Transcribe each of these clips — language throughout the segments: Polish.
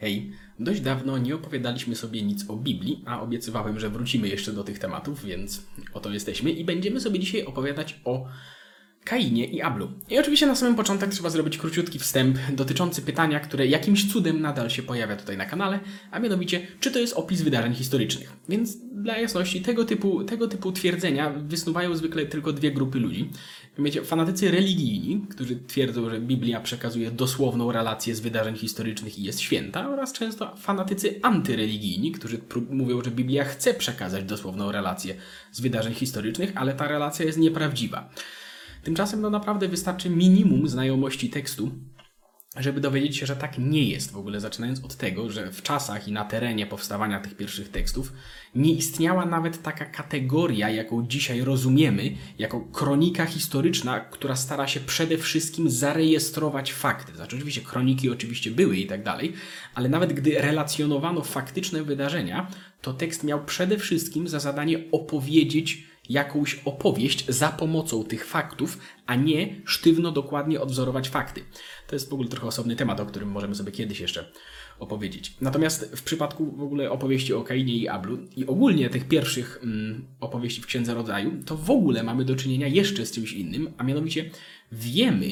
Hej, dość dawno nie opowiadaliśmy sobie nic o Biblii, a obiecywałem, że wrócimy jeszcze do tych tematów, więc oto jesteśmy i będziemy sobie dzisiaj opowiadać o Kainie i Ablu. I oczywiście na samym początek trzeba zrobić króciutki wstęp dotyczący pytania, które jakimś cudem nadal się pojawia tutaj na kanale, a mianowicie, czy to jest opis wydarzeń historycznych. Więc dla jasności, tego typu twierdzenia wysnuwają zwykle tylko dwie grupy ludzi. Wiecie, fanatycy religijni, którzy twierdzą, że Biblia przekazuje dosłowną relację z wydarzeń historycznych i jest święta, oraz często fanatycy antyreligijni, którzy mówią, że Biblia chce przekazać dosłowną relację z wydarzeń historycznych, ale ta relacja jest nieprawdziwa. Tymczasem naprawdę wystarczy minimum znajomości tekstu, żeby dowiedzieć się, że tak nie jest. W ogóle zaczynając od tego, że w czasach i na terenie powstawania tych pierwszych tekstów nie istniała nawet taka kategoria, jaką dzisiaj rozumiemy, jako kronika historyczna, która stara się przede wszystkim zarejestrować fakty. Znaczy oczywiście kroniki oczywiście były i tak dalej, ale nawet gdy relacjonowano faktyczne wydarzenia, to tekst miał przede wszystkim za zadanie opowiedzieć jakąś opowieść za pomocą tych faktów, a nie sztywno dokładnie odwzorować fakty. To jest w ogóle trochę osobny temat, o którym możemy sobie kiedyś jeszcze opowiedzieć. Natomiast w przypadku w ogóle opowieści o Kainie i Ablu i ogólnie tych pierwszych opowieści w Księdze Rodzaju, to w ogóle mamy do czynienia jeszcze z czymś innym, a mianowicie wiemy,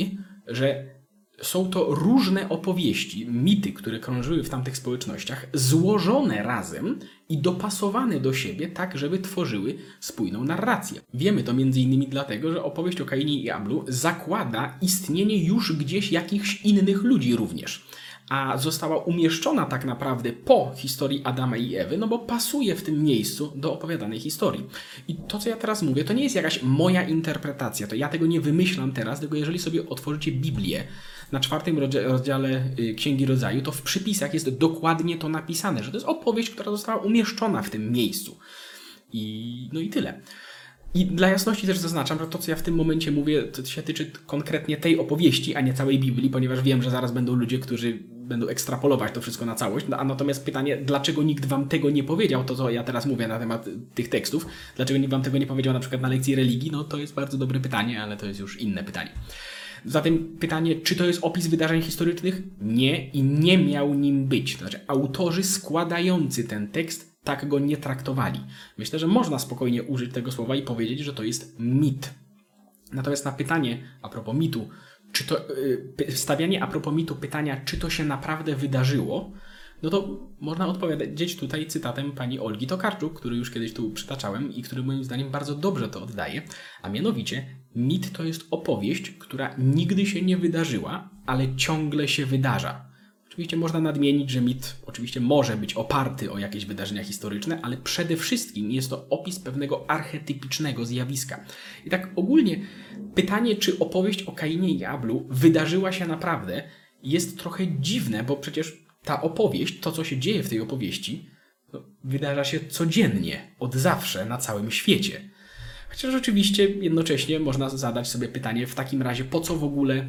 że są to różne opowieści, mity, które krążyły w tamtych społecznościach, złożone razem i dopasowane do siebie tak, żeby tworzyły spójną narrację. Wiemy to m.in. dlatego, że opowieść o Kainie i Ablu zakłada istnienie już gdzieś jakichś innych ludzi również, a została umieszczona tak naprawdę po historii Adama i Ewy, no bo pasuje w tym miejscu do opowiadanej historii. I to, co ja teraz mówię, to nie jest jakaś moja interpretacja, to ja tego nie wymyślam teraz, tylko jeżeli sobie otworzycie Biblię na 4 rozdziale Księgi Rodzaju, to w przypisach jest dokładnie to napisane, że to jest opowieść, która została umieszczona w tym miejscu. No i tyle. I dla jasności też zaznaczam, że to, co ja w tym momencie mówię, to się tyczy konkretnie tej opowieści, a nie całej Biblii, ponieważ wiem, że zaraz będą ludzie, którzy będą ekstrapolować to wszystko na całość. A natomiast pytanie, dlaczego nikt wam tego nie powiedział, to co ja teraz mówię na temat tych tekstów, dlaczego nikt wam tego nie powiedział na przykład na lekcji religii, no to jest bardzo dobre pytanie, ale to jest już inne pytanie. Zatem pytanie, czy to jest opis wydarzeń historycznych? Nie i nie miał nim być. To znaczy autorzy składający ten tekst tak go nie traktowali. Myślę, że można spokojnie użyć tego słowa i powiedzieć, że to jest mit. Natomiast na pytanie a propos mitu, stawianie a propos mitu pytania, czy to się naprawdę wydarzyło, no to można odpowiedzieć tutaj cytatem pani Olgi Tokarczuk, który już kiedyś tu przytaczałem i który moim zdaniem bardzo dobrze to oddaje, a mianowicie mit to jest opowieść, która nigdy się nie wydarzyła, ale ciągle się wydarza. Oczywiście można nadmienić, że mit oczywiście może być oparty o jakieś wydarzenia historyczne, ale przede wszystkim jest to opis pewnego archetypicznego zjawiska. I tak ogólnie pytanie, czy opowieść o Kainie i Ablu wydarzyła się naprawdę, jest trochę dziwne, bo przecież ta opowieść, to co się dzieje w tej opowieści, wydarza się codziennie, od zawsze, na całym świecie. Chociaż oczywiście jednocześnie można zadać sobie pytanie w takim razie, po co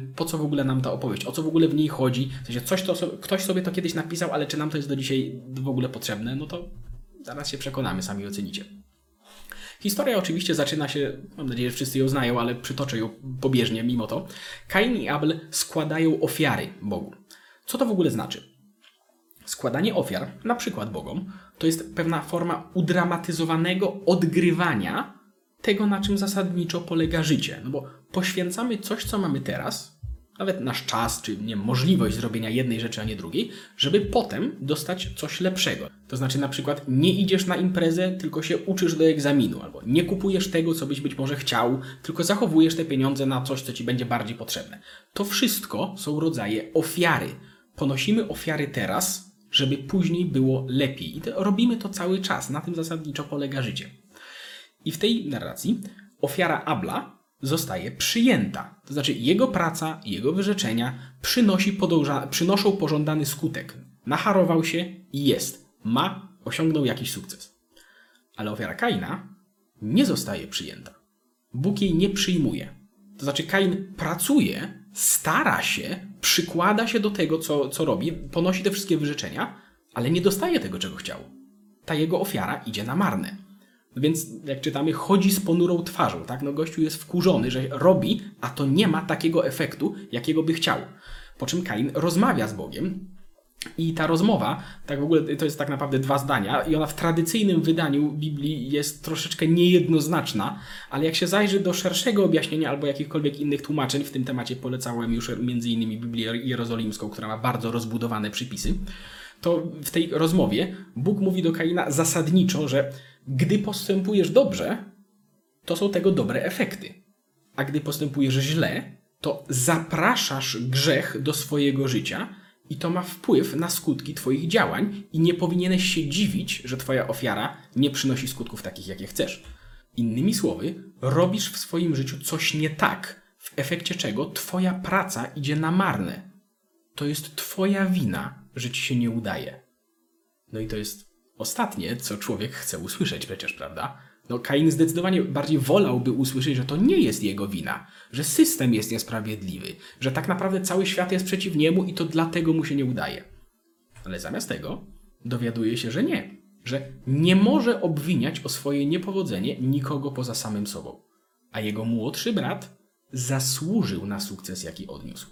w ogóle nam ta opowieść, o co w ogóle w niej chodzi, w sensie ktoś sobie to kiedyś napisał, ale czy nam to jest do dzisiaj w ogóle potrzebne, no to zaraz się przekonamy, sami ocenicie. Historia oczywiście zaczyna się, mam nadzieję, że wszyscy ją znają, ale przytoczę ją pobieżnie mimo to. Kain i Abel składają ofiary Bogu. Co to w ogóle znaczy? Składanie ofiar, na przykład Bogom, to jest pewna forma udramatyzowanego odgrywania tego, na czym zasadniczo polega życie. No bo poświęcamy coś, co mamy teraz, nawet nasz czas, czy możliwość zrobienia jednej rzeczy, a nie drugiej, żeby potem dostać coś lepszego. To znaczy na przykład nie idziesz na imprezę, tylko się uczysz do egzaminu, albo nie kupujesz tego, co byś być może chciał, tylko zachowujesz te pieniądze na coś, co ci będzie bardziej potrzebne. To wszystko są rodzaje ofiary. Ponosimy ofiary teraz, żeby później było lepiej. I robimy to cały czas. Na tym zasadniczo polega życie. I w tej narracji ofiara Abla zostaje przyjęta. To znaczy jego praca, jego wyrzeczenia przynoszą pożądany skutek. Nacharował się i jest. Osiągnął jakiś sukces. Ale ofiara Kaina nie zostaje przyjęta. Bóg jej nie przyjmuje. To znaczy Kain pracuje, stara się, przykłada się do tego, co robi, ponosi te wszystkie wyrzeczenia, ale nie dostaje tego, czego chciał. Ta jego ofiara idzie na marne. No więc, jak czytamy, chodzi z ponurą twarzą, tak? No gościu jest wkurzony, że robi, a to nie ma takiego efektu, jakiego by chciał. Po czym Kain rozmawia z Bogiem I ta rozmowa, tak w ogóle to jest tak naprawdę 2 zdania i ona w tradycyjnym wydaniu Biblii jest troszeczkę niejednoznaczna, ale jak się zajrzy do szerszego objaśnienia albo jakichkolwiek innych tłumaczeń, w tym temacie polecałem już m.in. Biblię Jerozolimską, która ma bardzo rozbudowane przypisy, to w tej rozmowie Bóg mówi do Kaina zasadniczo, że gdy postępujesz dobrze, to są tego dobre efekty. A gdy postępujesz źle, to zapraszasz grzech do swojego życia i to ma wpływ na skutki twoich działań i nie powinieneś się dziwić, że twoja ofiara nie przynosi skutków takich, jakie chcesz. Innymi słowy, robisz w swoim życiu coś nie tak, w efekcie czego twoja praca idzie na marne. To jest twoja wina, że ci się nie udaje. No i to jest ostatnie, co człowiek chce usłyszeć przecież, prawda? No Kain zdecydowanie bardziej wolałby usłyszeć, że to nie jest jego wina, że system jest niesprawiedliwy, że tak naprawdę cały świat jest przeciw niemu i to dlatego mu się nie udaje. Ale zamiast tego dowiaduje się, że nie, że nie może obwiniać o swoje niepowodzenie nikogo poza samym sobą. A jego młodszy brat zasłużył na sukces, jaki odniósł.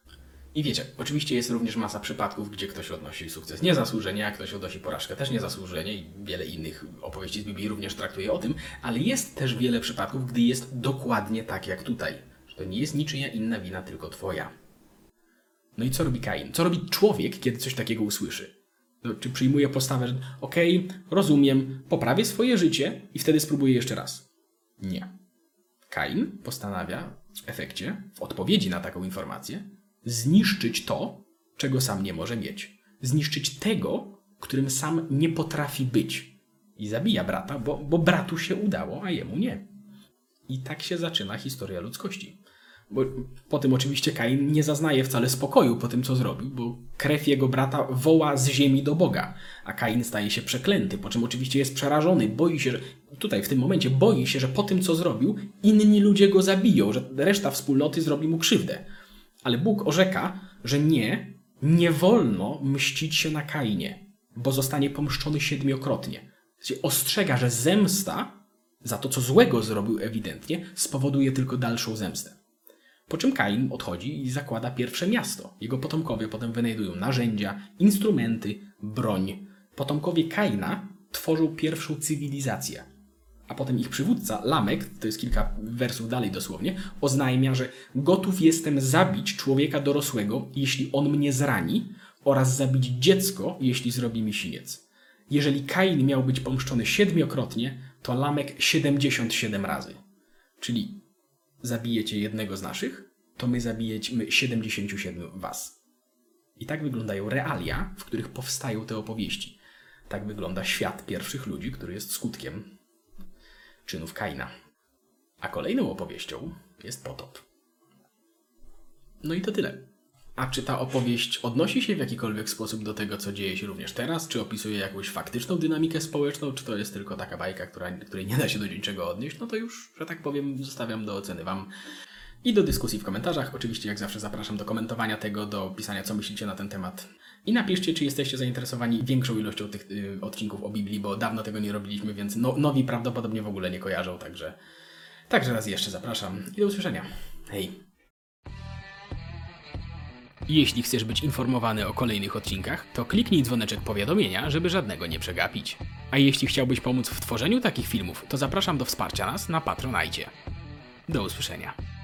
I wiecie, oczywiście jest również masa przypadków, gdzie ktoś odnosi sukces niezasłużenie, a ktoś odnosi porażkę też niezasłużenie i wiele innych opowieści z Biblii również traktuje o tym, ale jest też wiele przypadków, gdy jest dokładnie tak jak tutaj, że to nie jest niczyja inna wina, tylko twoja. No i co robi Kain? Co robi człowiek, kiedy coś takiego usłyszy? No, czy przyjmuje postawę, że okej, rozumiem, poprawię swoje życie i wtedy spróbuję jeszcze raz? Nie. Kain postanawia w efekcie, w odpowiedzi na taką informację, zniszczyć to, czego sam nie może mieć. Zniszczyć tego, którym sam nie potrafi być. I zabija brata, bo bratu się udało, a jemu nie. I tak się zaczyna historia ludzkości. Bo po tym oczywiście Kain nie zaznaje wcale spokoju po tym, co zrobił, bo krew jego brata woła z ziemi do Boga, a Kain staje się przeklęty, po czym oczywiście jest przerażony, boi się, że tutaj w tym momencie boi się, że po tym, co zrobił, inni ludzie go zabiją, że reszta wspólnoty zrobi mu krzywdę. Ale Bóg orzeka, że nie wolno mścić się na Kainie, bo zostanie pomszczony 7-krotnie. Ostrzega, że zemsta za to, co złego zrobił ewidentnie, spowoduje tylko dalszą zemstę. Po czym Kain odchodzi i zakłada pierwsze miasto. Jego potomkowie potem wynajdują narzędzia, instrumenty, broń. Potomkowie Kaina tworzą pierwszą cywilizację. A potem ich przywódca, Lamek, to jest kilka wersów dalej dosłownie, oznajmia, że gotów jestem zabić człowieka dorosłego, jeśli on mnie zrani, oraz zabić dziecko, jeśli zrobi mi siniec. Jeżeli Kain miał być pomszczony 7-krotnie, to Lamek 77 razy. Czyli zabijecie jednego z naszych, to my zabijemy 77 was. I tak wyglądają realia, w których powstają te opowieści. Tak wygląda świat pierwszych ludzi, który jest skutkiem czynów Kaina. A kolejną opowieścią jest potop. No i to tyle. A czy ta opowieść odnosi się w jakikolwiek sposób do tego, co dzieje się również teraz? Czy opisuje jakąś faktyczną dynamikę społeczną? Czy to jest tylko taka bajka, której nie da się do niczego odnieść? No to już, że tak powiem, zostawiam do oceny wam i do dyskusji w komentarzach. Oczywiście, jak zawsze, zapraszam do komentowania tego, do pisania, co myślicie na ten temat. I napiszcie, czy jesteście zainteresowani większą ilością tych odcinków o Biblii, bo dawno tego nie robiliśmy, więc nowi prawdopodobnie w ogóle nie kojarzą, także raz jeszcze zapraszam i do usłyszenia. Hej! Jeśli chcesz być informowany o kolejnych odcinkach, to kliknij dzwoneczek powiadomienia, żeby żadnego nie przegapić. A jeśli chciałbyś pomóc w tworzeniu takich filmów, to zapraszam do wsparcia nas na Patronite. Do usłyszenia.